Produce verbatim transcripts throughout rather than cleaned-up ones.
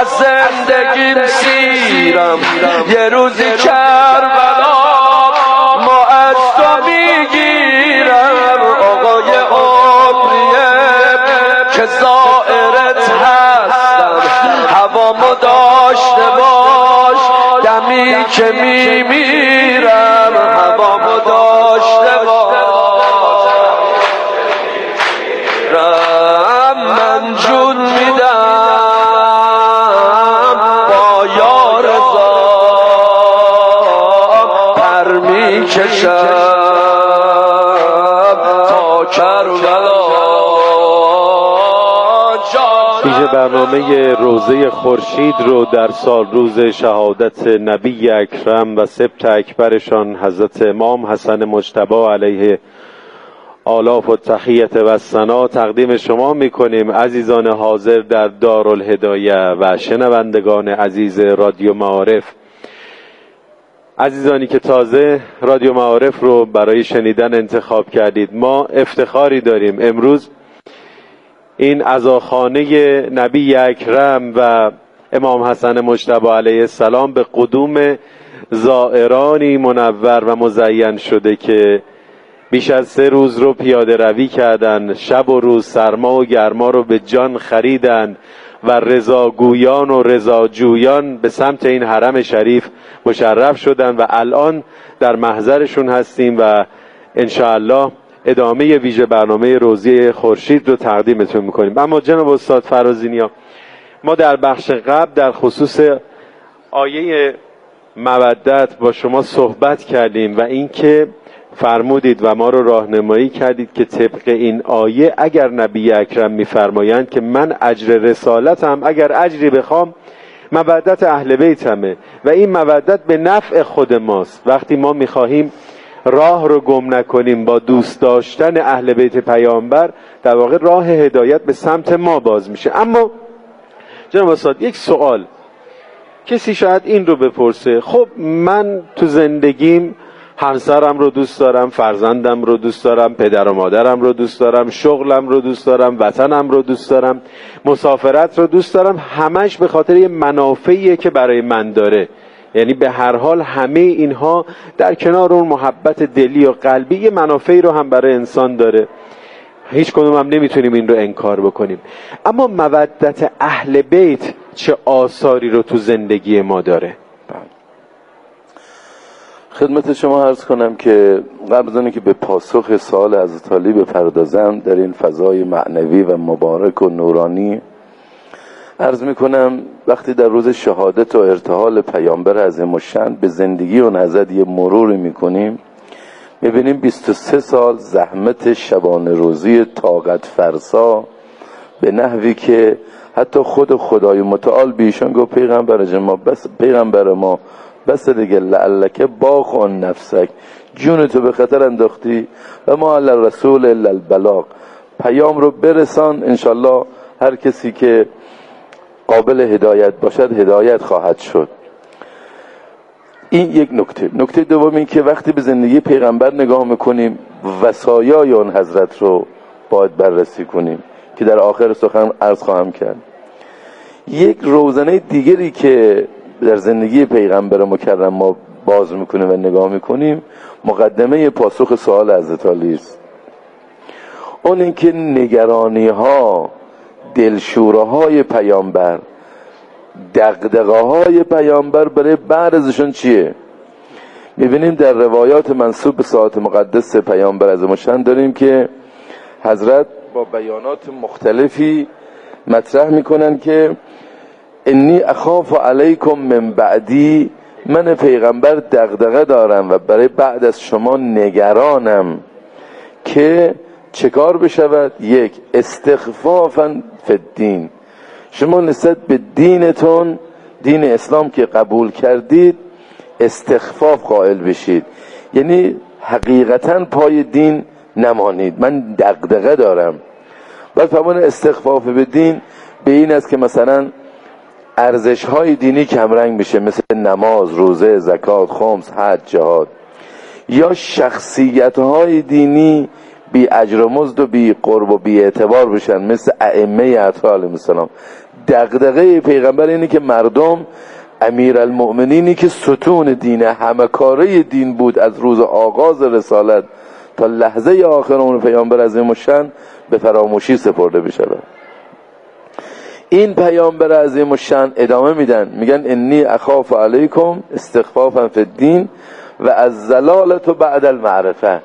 از زندگیم سیرم، یه روزی کربلا ما از تو میگیرم. آقای عمریه که زائرت هستم، هوامو داشته باش دمی که میمیرم، هوامو داشته باش. من جون میدم با یار رضا، پر میکشم تا کربلا. ویژه برنامه روزه خورشید رو در سال روز شهادت نبی اکرم و سبط اکبرشان حضرت امام حسن مجتبی علیه آلاف و تحیت و ثنا تقدیم شما میکنیم عزیزان حاضر در دارالهدایه و شنوندگان عزیز رادیو معارف. عزیزانی که تازه رادیو معارف رو برای شنیدن انتخاب کردید، ما افتخاری داریم امروز این عزاخانه نبی اکرم و امام حسن مجتبی علیه السلام به قدوم زائرانی منور و مزین شده که بیش از سه روز رو پیاده روی کردن، شب و روز سرما و گرما رو به جان خریدن و رضاگویان و رضاجویان به سمت این حرم شریف مشرف شدن و الان در محضرشون هستیم و انشاءالله ادامه ویژه برنامه روزه خورشید رو تقدیمتون میکنیم. اما جناب استاد فرازینیا، ما در بخش قبل در خصوص آیه مودت با شما صحبت کردیم و اینکه فرمودید و ما رو راهنمایی کردید که طبق این آیه اگر نبی اکرم میفرمایند که من اجر رسالتم اگر اجری بخوام مودت اهل بیتمه و این مودت به نفع خود ماست. وقتی ما میخواهیم راه رو گم نکنیم با دوست داشتن اهل بیت پیامبر، در واقع راه هدایت به سمت ما باز میشه. اما جناب استاد یک سوال، کسی شاید این رو بپرسه، خب من تو زندگیم همسرم رو دوست دارم، فرزندم رو دوست دارم، پدر و مادرم رو دوست دارم، شغلم رو دوست دارم، وطنم رو دوست دارم، مسافرت رو دوست دارم، همش به خاطر یه منافعیه که برای من داره. یعنی به هر حال همه اینها در کنار اون محبت دلی و قلبی یه منافعی رو هم برای انسان داره، هیچ کدوم هم نمیتونیم این رو انکار بکنیم. اما مودت اهل بیت چه آثاری رو تو زندگی ما داره؟ خدمت شما عرض کنم که قبل از اینکه به پاسخ سوال حضرت علی بپردازم در این فضای معنوی و مبارک و نورانی، عرض میکنم وقتی در روز شهادت و ارتحال پیامبر عظیم الشأن به زندگی و نظر یه مروری میکنیم، میبینیم بیست و سه سال زحمت شبانه روزی طاقت فرسا به نحوی که حتی خود خدای متعال بیشان گفت پیغمبر ما بس پیغمبر ما بس دیگه، لعلک باخون نفسک، جونتو به خطر انداختی و ما علی الرسول الا البلاغ، پیام رو برسان، انشالله هر کسی که قابل هدایت باشد هدایت خواهد شد. این یک نکته. نکته دوم این که وقتی به زندگی پیغمبر نگاه میکنیم وصایای اون حضرت رو باید بررسی کنیم که در آخر سخن عرض خواهم کرد. یک روزنه دیگری که در زندگی پیغمبر مکرم ما باز میکنیم و نگاه میکنیم مقدمه پاسخ سوال حضرت علی است. اون اینکه نگرانی ها، دلشوره های پیامبر، دغدغه های پیامبر برای بعد ازشون چیه؟ میبینیم در روایات منسوب به ساعت مقدس پیامبر عظیم الشأن داریم که حضرت با بیانات مختلفی مطرح میکنن که انی اخاف علیکم من بعدی، من پیغمبر دغدغه دارم و برای بعد از شما نگرانم که چه کار بشود؟ یک، استخفافا فی الدین، شما نسبت به دینتون، دین اسلام که قبول کردید، استخفاف قائل بشید، یعنی حقیقتا پای دین نمانید. من دغدغه دارم. بعد فرمان استخفاف به دین به این است که مثلا ارزش های دینی کمرنگ بشه، مثل نماز، روزه، زکات، خمس، حج، جهاد، یا شخصیت های دینی بی اجر و مزد و بی قرب و بی اعتبار بشن مثل ائمه اطهار علیهم السلام. دغدغه پیغمبر اینه که مردم امیرالمؤمنینی که ستون دین، همه کاره دین بود از روز آغاز رسالت تا لحظه آخر اون پیامبر عظیم الشأن، به فراموشی سپرده بشه. این پیامبر عظیم الشأن ادامه میدن، میگن انی اخاف علیکم استخفافا فی الدین و از ضلالت بعد المعرفه،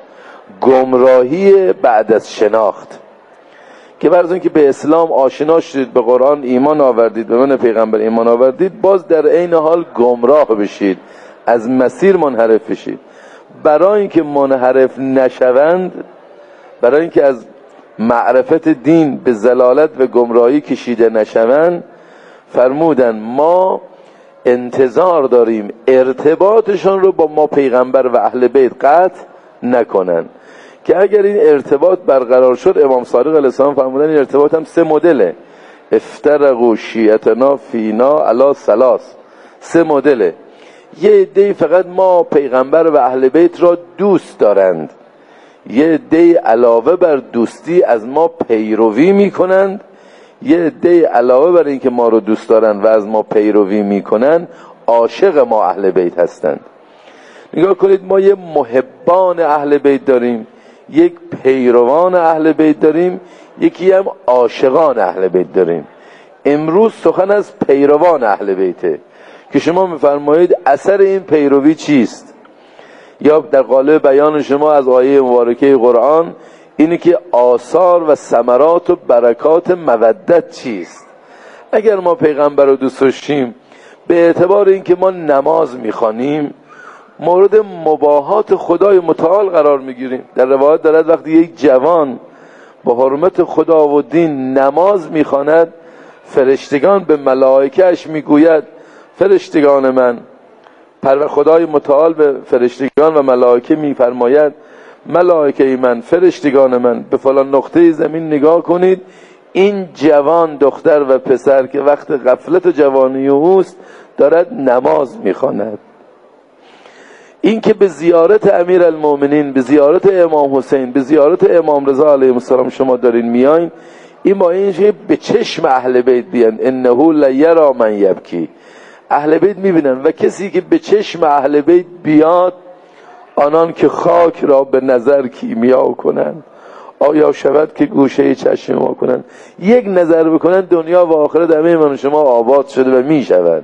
گمراهی بعد از شناخت. که برای اینکه به اسلام آشنا شدید، به قرآن ایمان آوردید، به من پیغمبر ایمان آوردید، باز در عین حال گمراه بشید، از مسیر منحرف بشید. برای اینکه منحرف نشوند، برای اینکه از معرفت دین به ضلالت و گمراهی کشیده نشوند، فرمودن ما انتظار داریم ارتباطشون رو با ما پیغمبر و اهل بیت قطع نکنن. که اگر این ارتباط برقرار شد، امام صادق علیه السلام فرمودن این ارتباط هم سه مدله، افترقوا شیعتنا فینا علی ثلاث، سه مدله. یه عده فقط ما پیغمبر و اهل بیت را دوست دارند، یه عده علاوه بر دوستی از ما پیروی میکنند، یه عده علاوه بر این که ما رو دوست دارند و از ما پیروی میکنند عاشق ما اهل بیت هستند. نگاه کنید، ما یه محبان اهل بیت داریم، یک پیروان اهل بیت داریم، یکی هم عاشقان اهل بیت داریم. امروز سخن از پیروان اهل بیته که شما میفرمایید اثر این پیروی چیست؟ یا در قالب بیان شما از آیه مبارکه قرآن اینه که آثار و ثمرات و برکات مودت چیست؟ اگر ما پیغمبر رو دوست داشتیم، به اعتبار اینکه ما نماز میخوانیم مورد مباهات خدای متعال قرار میگیریم. در روایت دارد وقتی یک جوان با حرمت خدا و دین نماز میخواند، فرشتگان به ملائکهش میگوید فرشتگان من، پر خدای متعال به فرشتگان و ملائکه میفرماید ملائکه من، فرشتگان من، به فلان نقطه زمین نگاه کنید، این جوان دختر و پسر که وقت غفلت و جوانی اوست دارد نماز میخواند. این که به زیارت امیرالمؤمنین، به زیارت امام حسین، به زیارت امام رضا علیه السلام شما دارین میاین، این با این که به چشم اهل بیت بیان، انه لیرا من یبکی، اهل بیت میبینن و کسی که به چشم اهل بیت بیاد، آنان که خاک را به نظر کیمیا کنند آیا شود که گوشه چشم ما کنند. یک نظر بکنن دنیا و آخرت همه من و شما آباد شده و میشود.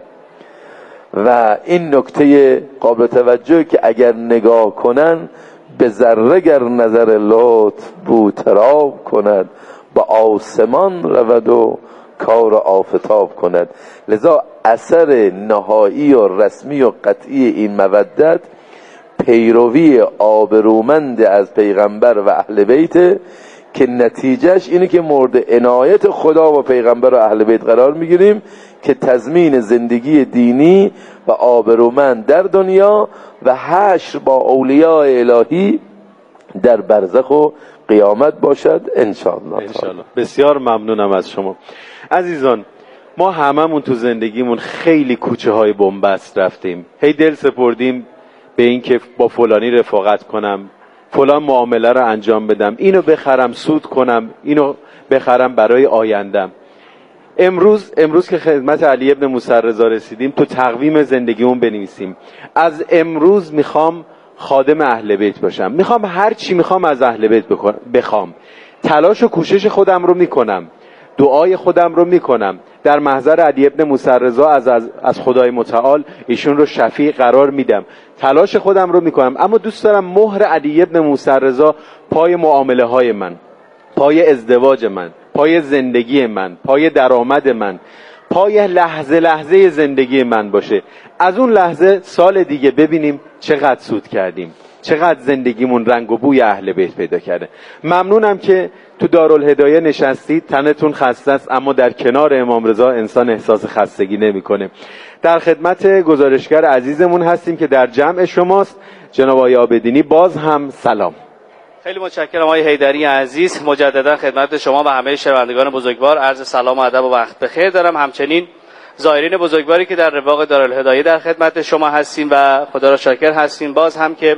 و این نکته قابل توجه که اگر نگاه کنن به ذره گر نظر لطف بوتراب کند، با آسمان رود و کار آفتاب کند. لذا اثر نهایی و رسمی و قطعی این مودت پیروی آبرومند از پیغمبر و اهل بیت که نتیجهش اینه که مورد عنایت خدا و پیغمبر و اهل بیت قرار میگیریم که تضمین زندگی دینی و آبرومند در دنیا و حشر با اولیاء الهی در برزخ و قیامت باشد انشاءالله. انشاءالله. بسیار ممنونم از شما عزیزان. ما هممون تو زندگیمون خیلی کوچه های بنبست رفتیم، هی دل سپردیم به این که با فلانی رفاقت کنم، فلان معامله رو انجام بدم، اینو بخرم سود کنم، اینو بخرم برای آیندم. امروز امروز که خدمت علی ابن موسی رضا رسیدیم، تو تقویم زندگیمون بنویسیم از امروز میخوام خادم اهل بیت باشم، میخوام هر چی میخوام از اهل بیت بخوام، تلاش و کوشش خودم رو میکنم، دعای خودم رو میکنم، در محضر علی ابن موسی رضا از, از از خدای متعال ایشون رو شفیع قرار میدم، تلاش خودم رو میکنم، اما دوست دارم مهر علی ابن موسی رضا پای معامله های من، پای ازدواج من، پای زندگی من، پای درآمد من، پای لحظه لحظه زندگی من باشه. از اون لحظه سال دیگه ببینیم چقدر سود کردیم، چقدر زندگیمون رنگ و بوی اهل بیت پیدا کرده. ممنونم که تو دارالهدایه نشستید، تنتون خسته است اما در کنار امام رضا انسان احساس خستگی نمیکنه. در خدمت گزارشگر عزیزمون هستیم که در جمع شماست، جناب آقای عابدینی. باز هم سلام. خیلی متشکرم آقای حیدری عزیز. مجددا خدمت شما و همه شنوندگان بزرگوار عرض سلام و ادب و وقت بخیر دارم. همچنین زائرین بزرگواری که در رواق دارالهدایه در خدمت شما هستیم و خدا را شاکر هستیم. باز هم که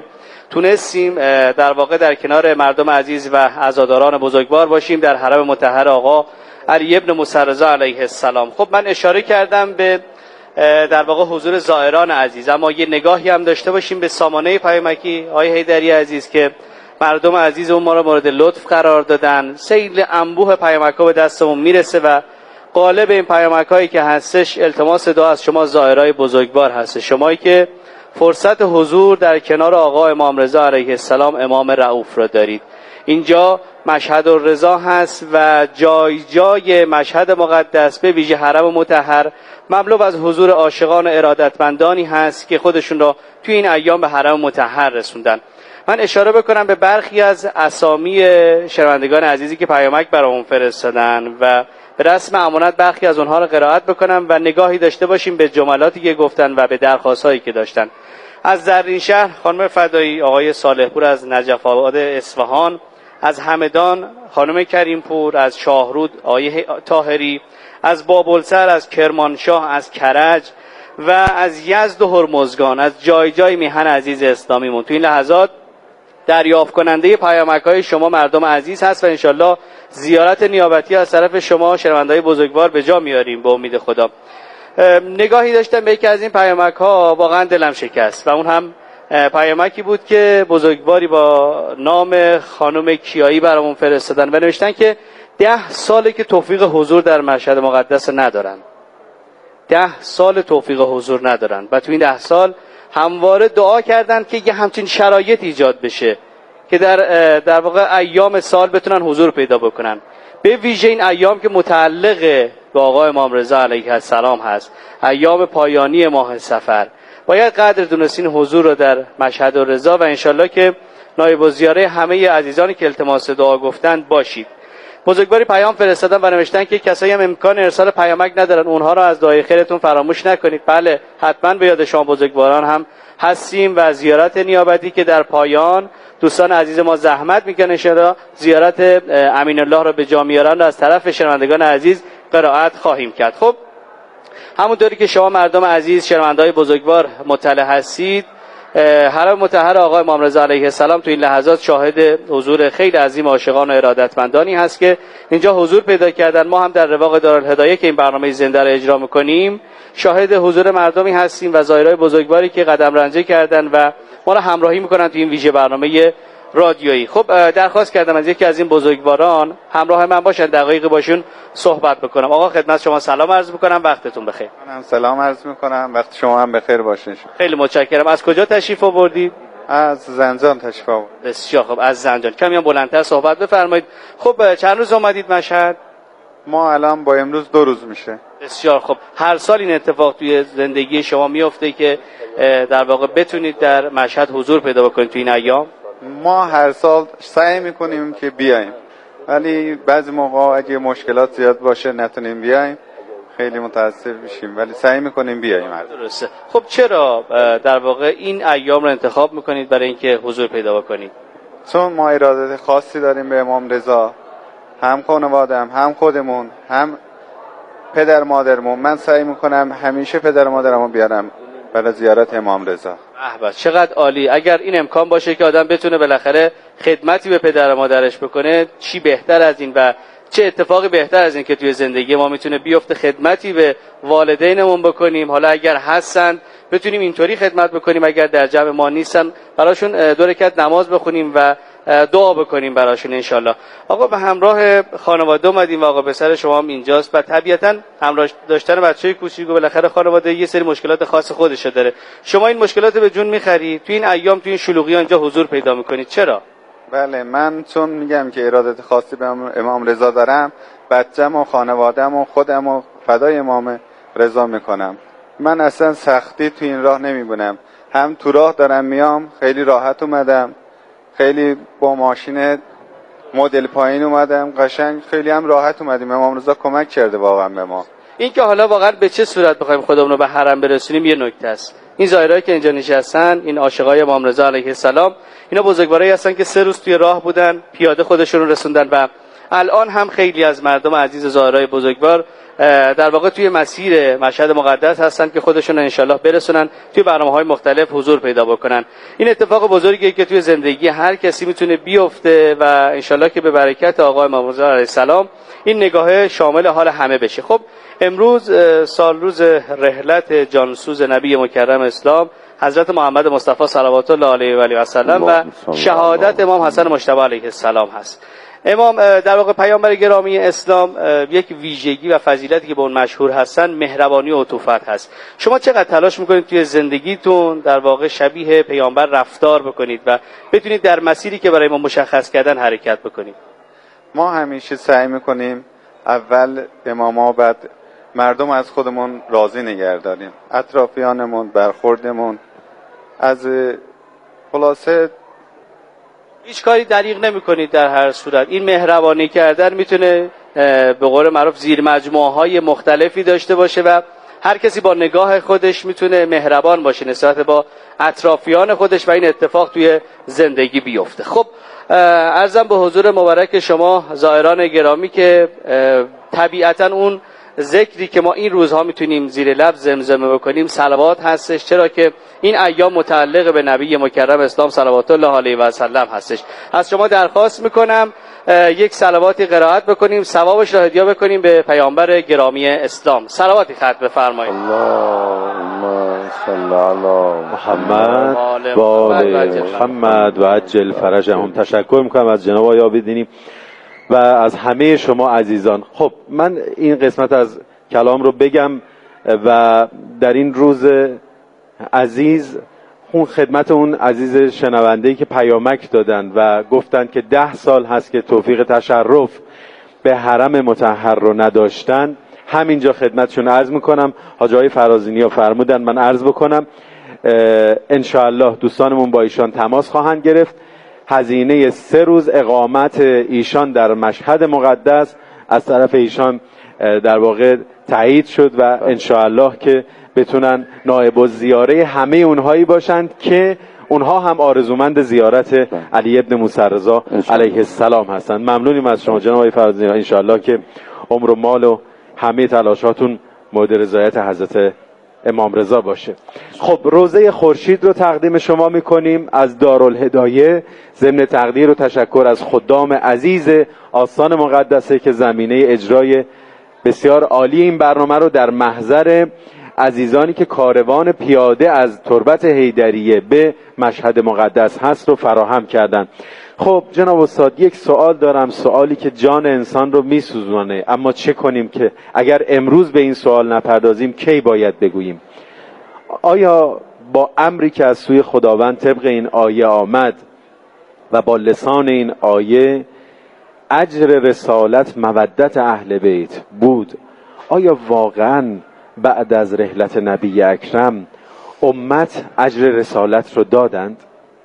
تونستیم در واقع در کنار مردم عزیز و عزاداران بزرگوار باشیم در حرم مطهر آقا علی ابن موسی رضا علیه السلام. خب من اشاره کردم به در واقع حضور زائران عزیز، اما یه نگاهی هم داشته باشیم به سامانه پیامکی آقای حیدری عزیز که مردم عزیز اون ما رو مورد لطف قرار دادن. سیل انبوه پیامک‌ها به دستمون میرسه و قالب این پیامک‌هایی که هستش التماس دعا از شما زائرای بزرگوار هست، شمایی که فرصت حضور در کنار آقا امام رضا علیه السلام امام رؤوف را دارید. اینجا مشهد الرضا هست و جای جای مشهد مقدس به ویژه حرم مطهر مملو از حضور عاشقان و ارادتمندانی هست که خودشون را توی این ایام به حرم مطهر رسوندن. من اشاره بکنم به برخی از اسامی شنوندگان عزیزی که پیامک برامون فرستادن و به رسم امانت برخی از اونها رو قرائت بکنم و نگاهی داشته باشیم به جملاتی که گفتن و به درخواستایی که داشتن. از زرین شهر خانم فدایی آقای صالح پور از نجف آباد اصفهان، از همدان خانم کریم پور، از شاهرود آقای طاهری، از بابلسر، از کرمانشاه، از کرج و از یزد و هرمزگان، از جای جای میهن عزیز اسلامیمون تو این لحظات دریافت کننده پیامک‌های شما مردم عزیز هست و انشالله زیارت نیابتی از طرف شما شنونده‌های بزرگوار به جا میاریم به امید خدا. نگاهی داشتم به یکی از این پیامک‌ها، واقعا دلم شکست و اون هم پیامکی بود که بزرگواری با نام خانم کیایی برامون فرستادن و نوشتن که ده ساله که توفیق حضور در مشهد مقدس ندارن. ده سال توفیق حضور ندارن و تو این ده سال همواره دعا کردن که یه همچین شرایط ایجاد بشه که در در واقع ایام سال بتونن حضور پیدا بکنن، به ویژه این ایام که متعلق به آقا امام رضا علیه السلام هست، ایام پایانی ماه صفر. باید قدر دونستین حضور رو در مشهد الرضا و انشالله که نایب الزیاره همه عزیزانی که التماس دعا گفتند باشید. بزرگواری پیام فرستادن و نوشتن که کسایی هم امکان ارسال پیامک ندارن اونها رو از دعای خیرتون فراموش نکنید. بله حتما به یاد شما بزرگواران هم هستیم و زیارت نیابتی که در پایان دوستان عزیز ما زحمت میکنن انشاءالله زیارت امین الله رو به جا میارن و از طرف شنوندگان عزیز قرائت خواهیم کرد. خب همونطوری که شما مردم عزیز شنونده‌های بزرگوار مطلع هستید، حرم مطهر آقا امام رضا علیه السلام تو این لحظات شاهد حضور خیلی عظیم عاشقان و ارادتمندانی هست که اینجا حضور پیدا کردن. ما هم در رواق دارالهدایه که این برنامه زنده رو اجرا می‌کنیم شاهد حضور مردمی هستیم و زائرای بزرگواری که قدم رنجه کردن و ما را همراهی می‌کنن تو این ویژه برنامه رادیویی. خب درخواست کردم از یکی از این بزرگواران همراه من باشن، دقایقی باشون صحبت بکنم. آقا خدمت شما سلام عرض می‌کنم، وقتتون بخیر. منم سلام عرض می‌کنم، وقت شما هم بخیر باشه. خیلی متشکرم. از کجا تشریف آوردید؟ از زنجان تشریف آوردم. بسیار خب، از زنجان. کمی هم بلندتر صحبت بفرمایید. خب چند روز اومدید مشهد؟ ما الان با امروز دو روز میشه. بسیار خب. هر سال این اتفاق توی زندگی شما میفته که در واقع بتونید در مشهد حضور پیدا بکنید توی این ایام؟ ما هر سال سعی میکنیم که بیایم، ولی بعضی موقع اگه مشکلات زیاد باشه نتونیم بیایم، خیلی متاسف میشیم، ولی سعی میکنیم بیایم. درسته. خب چرا در واقع این ایام رو انتخاب میکنید برای اینکه حضور پیدا بکنید؟ چون ما ارادت خاصی داریم به امام رضا، هم خانواده‌ام، هم خودمون، هم پدر مادرمون. من سعی میکنم همیشه پدر مادرمو بیارم برای زیارت امام رضا. احبا چقدر عالی. اگر این امکان باشه که آدم بتونه بالاخره خدمتی به پدر مادرش بکنه، چی بهتر از این و چه اتفاقی بهتر از این که توی زندگی ما میتونه بیفته خدمتی به والدینمون بکنیم. حالا اگر هستن بتونیم اینطوری خدمت بکنیم، اگر در جمع ما نیستن براشون دو رکعت نماز بخونیم و دعا بکنیم براشون انشالله. آقا به همراه خانواده اومدیم و آقا پسر شما هم اینجاست و طبیعتا همراه داشتن بچه‌ی کوچیک و بالاخره خانواده یه سری مشکلات خاص خودشه داره. شما این مشکلات به جون میخرید، تو این ایام تو این شلوغی‌ها اینجا حضور پیدا میکنید، چرا؟ بله، من چون میگم که ارادت خاصی به امام رضا دارم، بچه‌م و خانواده‌م و خودم و فدای امام رضا میکنم. من اصلا سختی تو این راه نمیبینم، هم تو راه دارم میام، خیلی راحت اومدم، خیلی با ماشین مدل پایین اومدم، قشنگ خیلی هم راحت اومدیم. امام رضا کمک کرده واقعا به ما. این که حالا واقعا به چه صورت بخوایم خودمون رو به حرم برسونیم یه نکته است. این زائرایی که اینجا نشستن، این عاشقای امام رضا علیه السلام، اینا بزرگوارایی هستن که سه روز توی راه بودن، پیاده خودشون رو رسوندن و الان هم خیلی از مردم عزیز زائرای بزرگوار در واقع توی مسیر مشهد مقدس هستن که خودشون انشالله برسونن توی برنامه‌های مختلف حضور پیدا بکنن. این اتفاق بزرگیه که توی زندگی هر کسی میتونه بیفته و انشالله که به برکت آقا امام رضا علیه السلام این نگاه شامل حال همه بشه. خب امروز سال روز رحلت جانسوز نبی مکرم اسلام حضرت محمد مصطفی صلوات الله علیه و آله و سلم و شهادت امام حسن مجتبی علیه السلام هست. امام در واقع پیامبر گرامی اسلام یک ویژگی و فضیلتی که به اون مشهور هستن مهربانی و عطوفت هست. شما چقدر تلاش میکنید توی زندگیتون در واقع شبیه پیامبر رفتار بکنید و بتونید در مسیری که برای ما مشخص کردن حرکت بکنید؟ ما همیشه سعی میکنیم اول اماما بعد مردم از خودمون راضی نگه داریم، اطرافیانمون، برخوردمون، از خلاصه هیچ کاری دریغ نمی کنید. در هر صورت این مهربانی کردن میتونه به قول معروف زیر مجموعه های مختلفی داشته باشه و هر کسی با نگاه خودش میتونه مهربان باشه نسبت با اطرافیان خودش و این اتفاق توی زندگی بیفته. خب عرضم به حضور مبارک شما زائران گرامی که طبیعتا اون ذکری که ما این روزها میتونیم زیر لب زمزمه بکنیم صلوات هستش، چرا که این ایام متعلق به نبی مکرم اسلام صلوات الله علیه و سلم هستش. از شما درخواست میکنم یک صلواتی قرائت بکنیم، ثوابش را هدیه بکنیم به پیامبر گرامی اسلام. صلواتی ختم بفرمایید. اللهم صل علی محمد و آل محمد و عجل فرجهم. تشکر میکنم از جناب آقای عابدینی و از همه شما عزیزان. خب من این قسمت از کلام رو بگم و در این روز عزیز اون خدمت اون عزیز شنونده‌ای که پیامک دادن و گفتن که ده سال هست که توفیق تشرف به حرم مطهر رو نداشتن، همینجا خدمتشون عرض میکنم. حاجی آقای فرازینی ها فرمودن من عرض بکنم، انشاءالله دوستانمون با ایشان تماس خواهند گرفت. هزینه سه روز اقامت ایشان در مشهد مقدس از طرف ایشان در واقع تایید شد و انشاءالله که بتونن نائب الزیاره همه اونهایی باشند که اونها هم آرزومند زیارت علی ابن موسی رضا علیه السلام هستند. ممنونیم از شما جناب آقای فرزانه، انشاءالله که عمر و مال و همه تلاشاتون مورد رضایت حضرت امام رضا باشه. خب روزه خورشید رو تقدیم شما میکنیم از دارالهدایه، ضمن تقدیر و تشکر از خدام عزیز آستان مقدسه که زمینه اجرای بسیار عالی این برنامه رو در محضر عزیزانی که کاروان پیاده از تربت حیدریه به مشهد مقدس هست رو فراهم کردن. خب جناب استاد یک سوال دارم، سوالی که جان انسان رو میسوزونه، اما چه کنیم که اگر امروز به این سوال نپردازیم کی باید بگوییم؟ آیا با امری که از سوی خداوند طبق این آیه آمد و با لسان این آیه اجر رسالت مودت اهل بیت بود، آیا واقعاً بعد از رحلت نبی اکرم امت اجر رسالت رو دادند؟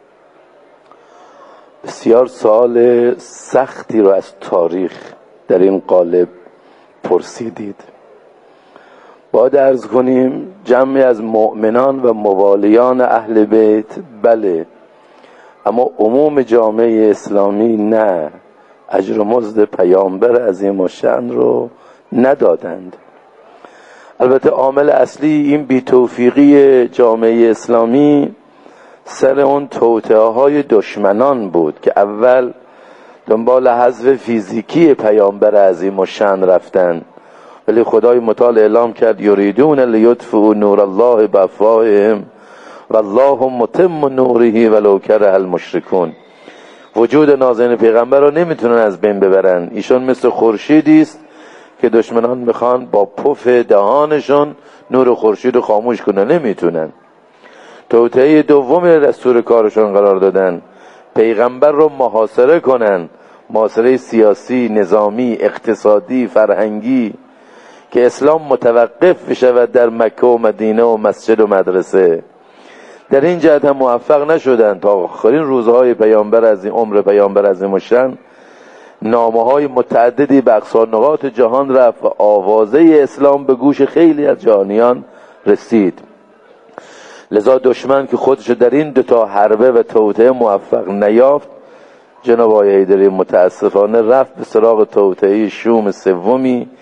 بسیار سوال سختی رو از تاریخ در این قالب پرسیدید. باید عرض کنیم جمعی از مؤمنان و موالیان اهل بیت بله، اما عموم جامعه اسلامی نه، اجر و مزد پیامبر عظیم الشأن رو ندادند. البته عامل اصلی این بی‌توفیقی جامعه اسلامی سر اون توطئه های دشمنان بود که اول دنبال حذف فیزیکی پیامبر عظیم الشأن رفتن، ولی خدای متعال اعلام کرد یریدون لیطفئوا نور الله بافواههم والله متم نوره ولو کره المشرکون. وجود نازنین پیغمبر رو نمیتونن از بین ببرن، ایشون مثل خورشیدی است که دشمنان میخوان با پف دهانشون نور خورشید رو خاموش کنن، نمیتونن. توطئه دوم دستور کارشون قرار دادن پیغمبر رو محاصره کنن، محاصره سیاسی، نظامی، اقتصادی، فرهنگی، که اسلام متوقف بشود در مکه و مدینه و مسجد و مدرسه. در این جهت هم موفق نشدن. تا آخرین روزهای پیامبر از این عمر پیامبر عظیم الشأن نامه های متعددی به اقصا نقاط جهان رفت و آوازه اسلام به گوش خیلی از جهانیان رسید. لذا دشمن که خودش در این دوتا حربه و توطئه موفق نیافت، جناب آقای حیدری متاسفانه رفت به سراغ توطئه شوم سومی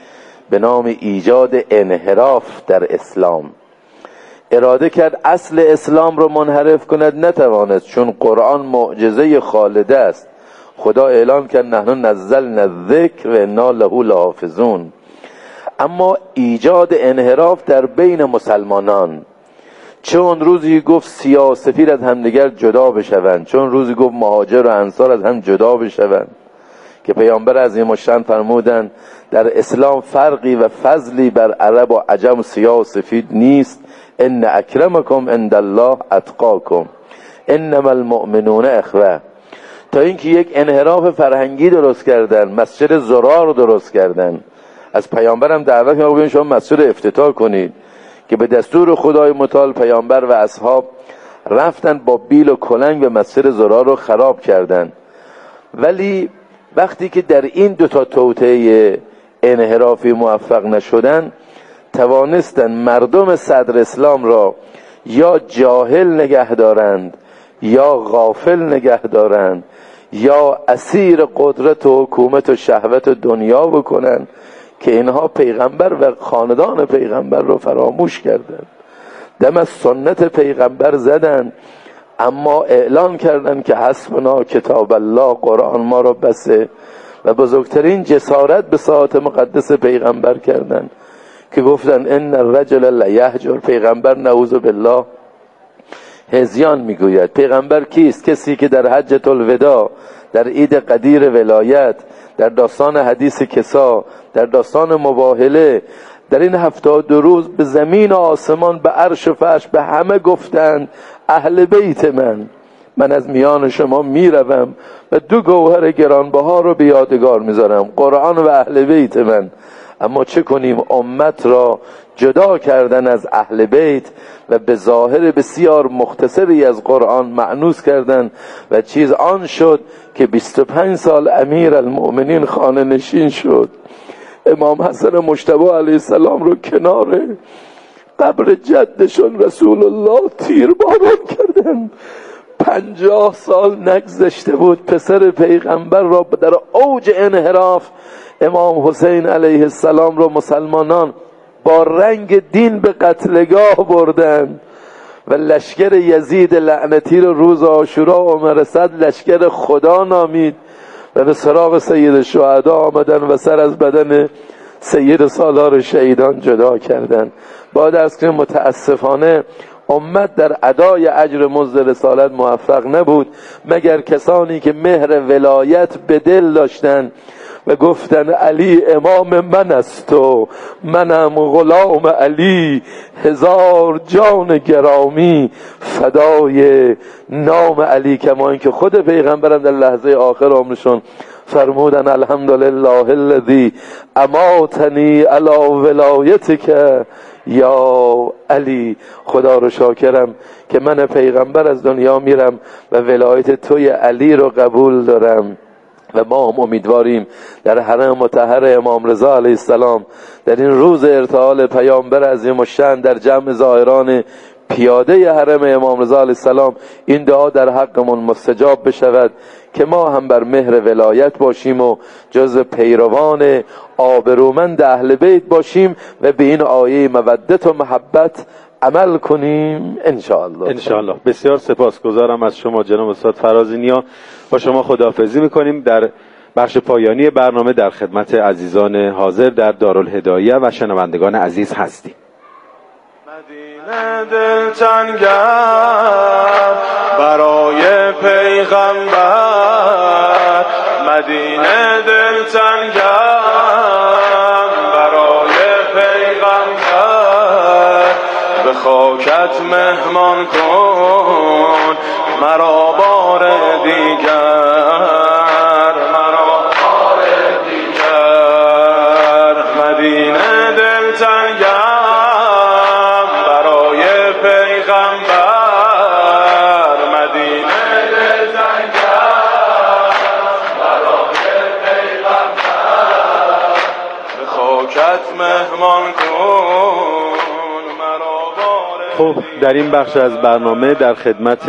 به نام ایجاد انحراف در اسلام. اراده کرد اصل اسلام رو منحرف کند، نتوانست، چون قرآن معجزه خالده است. خدا اعلام کرد نحن نزلنا الذکر و انا له لحافظون. اما ایجاد انحراف در بین مسلمانان، چون روزی گفت سیاه و سفید از همدیگر جدا بشوند، چون روزی گفت مهاجر و انصار از هم جدا بشوند، که پیامبر عظیم الشأن فرمودند در اسلام فرقی و فضلی بر عرب و عجم و سیاه و سفید نیست. ان اکرمکم عند الله اتقاکم انما المؤمنون اخوه. تا اینکه یک انحراف فرهنگی درست کردن، مسجد زرار رو درست کردن. از پیامبرم دعوت کردن شما مسجد افتتاح کنید، که به دستور خدای متعال پیامبر و اصحاب رفتن با بیل و کلنگ و مسجد زرار رو خراب کردن. ولی وقتی که در این دوتا توطئه انحرافی موفق نشدن، توانستن مردم صدر اسلام را یا جاهل نگه دارند، یا غافل نگه دارند، یا اسیر قدرت و حکومت و شهوت دنیا بکنن، که اینها پیغمبر و خاندان پیغمبر رو فراموش کردند. دم از سنت پیغمبر زدن، اما اعلان کردن که حسبنا کتاب الله، قرآن ما رو بسه، و بزرگترین جسارت به ساعت مقدس پیغمبر کردن که گفتن ان الرجل لیهجر. پیغمبر نعوذ بالله هذیان میگوید. پیغمبر کیست؟ کسی که در حجة الوداع، در عید قدیر ولایت، در داستان حدیث کسا، در داستان مباهله، در این هفتاد دو روز به زمین و آسمان، به عرش و فرش، به همه گفتند اهل بیت من، من از میان شما میروم و دو گوهر گرانبها رو به یادگار میذارم، قرآن و اهل بیت من. اما چه کنیم؟ امت را جدا کردن از اهل بیت و به ظاهر بسیار مختصری از قرآن مأنوس کردن، و چیز آن شد که بیست و پنج سال امیر المؤمنین خانه نشین شد. امام حسن مجتبی علیه السلام رو کنار قبر جدشون رسول الله تیرباران کردن. پنجاه سال نگذشته بود پسر پیغمبر را در اوج انحراف امام حسین علیه السلام را مسلمانان با رنگ دین به قتلگاه بردند و لشکر یزید لعنتی رو روز عاشورا عمر صد لشکر خدا نامید و به سراغ سید شهدا آمدن و سر از بدن سید سالار شهیدان جدا کردند. بعد از که متاسفانه امت در ادای اجر مزد رسالت موفق نبود، مگر کسانی که مهر ولایت به دل داشتند و گفتن علی امام من است و منم غلام علی، هزار جان گرامی فدای نام علی. کما اینکه خود پیغمبرم در لحظه آخر عمرشون فرمودن الحمدلله الذی اماتنی علی ولایتک یا علی. خدا رو شاکرم که من پیغمبر از دنیا میرم و ولایت توی علی رو قبول دارم. و ما هم امیدواریم در حرم مطهر امام رضا علیه السلام در این روز ارتحال پیامبر عظیم الشأن در جمع زائران پیاده حرم امام رضا علیه السلام این دعا در حقمون مستجاب بشود که ما هم بر مهر ولایت باشیم و جز پیروان آبرومند اهل بیت باشیم و به این آیه مودت و محبت عمل کنیم انشاءالله. انشاءالله. بسیار سپاسگزارم از شما جناب استاد فرازی نیا. با شما خداحافظی میکنیم. در بخش پایانی برنامه در خدمت عزیزان حاضر در دارالهدایه و شنوندگان عزیز هستیم. مدینه دلتنگم برای پیغمبر، مدینه دلتنگم برای پیغمبر، به خاکت مهمان کن مرا بار دیگر، مرا بار دیگر. مدینه دلتنگم برای پیغمبر، مدینه دلتنگم برای پیغمبر، به خاکت مهمان کن مرا بار. خب در این بخش از برنامه در خدمت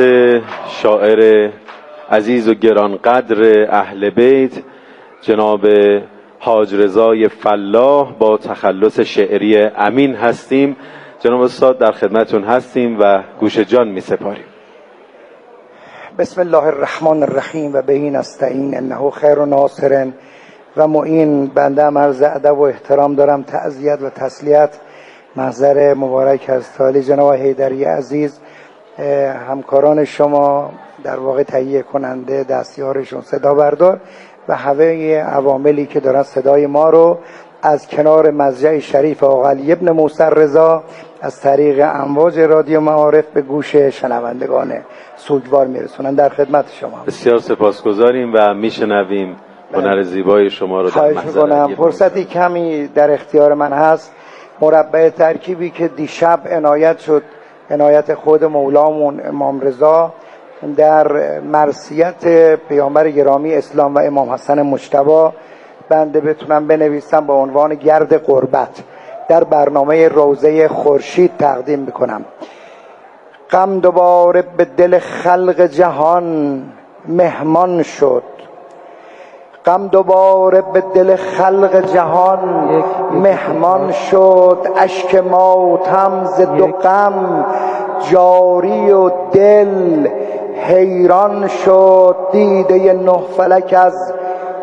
شاعر عزیز و گرانقدر اهل بیت جناب حاج رضای فلاح با تخلص شعری امین هستیم. جناب استاد در خدمتون هستیم و گوش جان می سپاریم. بسم الله الرحمن الرحیم و بهی نستعین انه خیر ناصر و معین. بنده هم عرض ادب و احترام دارم، تعزیت و تسلیت محضر مبارک از تالی جناب حیدری عزیز، همکاران شما در واقع تهیه کننده، دستیارشون، صدا بردار و همه عواملی که دارن صدای ما رو از کنار مضجع شریف آقا علی ابن موسی رضا از طریق امواج رادیو معارف به گوش شنوندگان سوگوار میرسونن. در خدمت شما. بسیار سپاسگزاریم و میشنویم هنر زیبای شما رو در خواهش محضر میکنم. فرصتی کمی در اختیار من هست. مربع ترکیبی که دیشب عنایت شد، عنایت خود مولامون امام رضا در مرثیت پیامبر گرامی اسلام و امام حسن مجتبی، بنده بتونم بنویسم با عنوان گرد قربت در برنامه روضه خورشید تقدیم میکنم. غم دوباره به دل خلق جهان مهمان شد، غم دوباره به دل خلق جهان مهمان شد، اشک ماتم ز دو غم جاری و دل حیران شد، دیده نه فلک از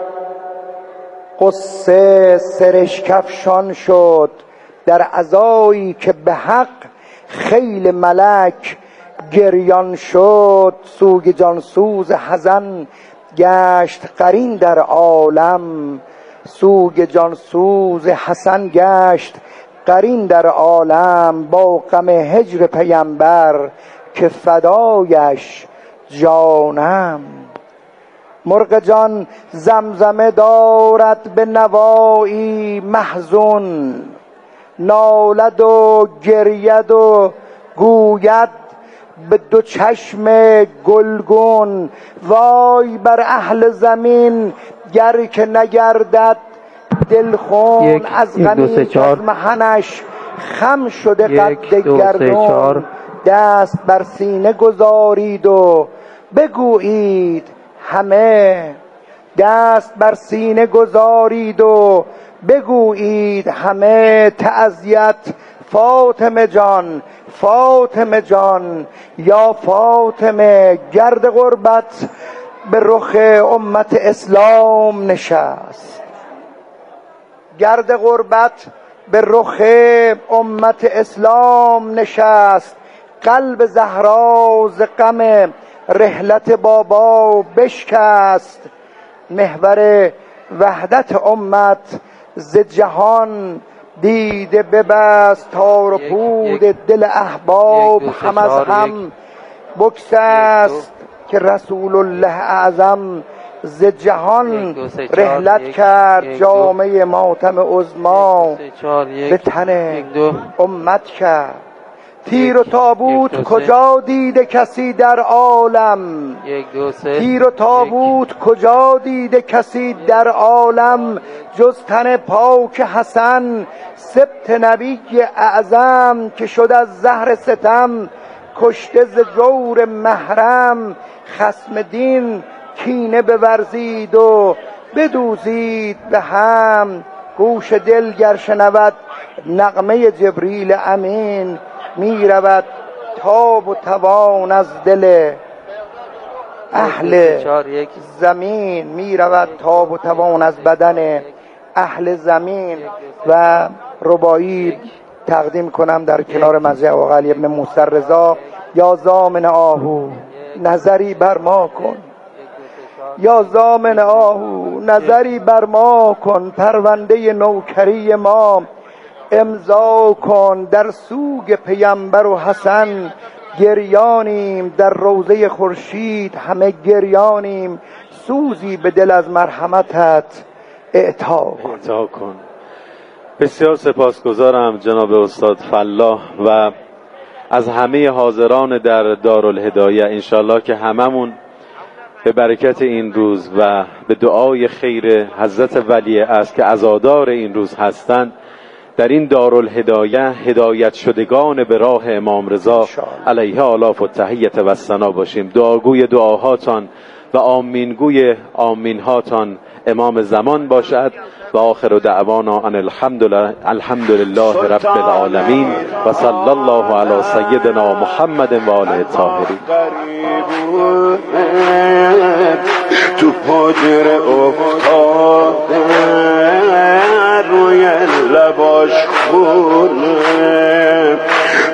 قصه سرشکفشان شد، در عزایی که به حق خیل ملک گریان شد، سوگ جانسوز حزن گشت قرین در عالم، سوگ جانسوز حسن گشت قرین در عالم، با غم هجر پیمبر که فدایش جانم. مرغ جان زمزمه دارد به نوایی محزون، نالد و گرید و گوید به دو چشم گلگون، وای بر اهل زمین گر که نگردد دلخون، از غمی از محنش خم شده قد گردون، دست بر سینه گذارید و بگویید همه، دست بر سینه گذارید و بگویید همه، تعزیت فاطمه جان، فاطمه جان یا فاطمه، گرد غربت به رخ امت اسلام نشست، گرد غربت به رخ امت اسلام نشست، قلب زهرا ز غم رحلت بابا بشکست، محور وحدت امت ز جهان دیده ببست، تار و پود دل احباب هم از هم بگسست، که رسول الله اعظم ز جهان رحلت کرد، جامعه ماتم عظما به تن امت کرد. تیر و تابوت کجا دیده کسی در عالم، تیر و تابوت کجا دیده کسی در عالم، جز تن پاک حسن سبط نبی اعظم، که شد از زهر ستم کشته ز جور محرم، خصم دین کینه بورزید و بدوزید به هم، گوش دل گر شنود نغمه جبریل امین، می رود تاب و توان از دل اهل زمین، می رود تاب و توان از بدن اهل زمین. و ربایی تقدیم کنم در کنار مضجع آقا علی ابن موسی رضا. یا ضامن آهو نظری بر ما کن، یا ضامن آهو نظری بر ما کن، پرونده نوکری ما امضا کن، در سوگ پیمبر و حسن گریانیم، در روضه خورشید همه گریانیم، سوزی به دل از مرحمتت اعطا کن. اعطا کن. بسیار سپاسگزارم جناب استاد فلاح و از همه حاضران در دارالهدایه. انشالله که هممون به برکت این روز و به دعای خیر حضرت ولی است که عزادار این روز هستند، در این دارالهدایه هدایت شدگان به راه امام رضا علیه آلاف و تحیت و ثنا باشیم. دعاگوی دعاهاتان و آمینگوی آمینهاتان امام زمان باشد. و آخر دعوانا ان الحمدلله الحمدلله رب العالمین و صلی الله علی سیدنا محمد و آله الطاهرین. تو حجره افتاده روی لباش خونه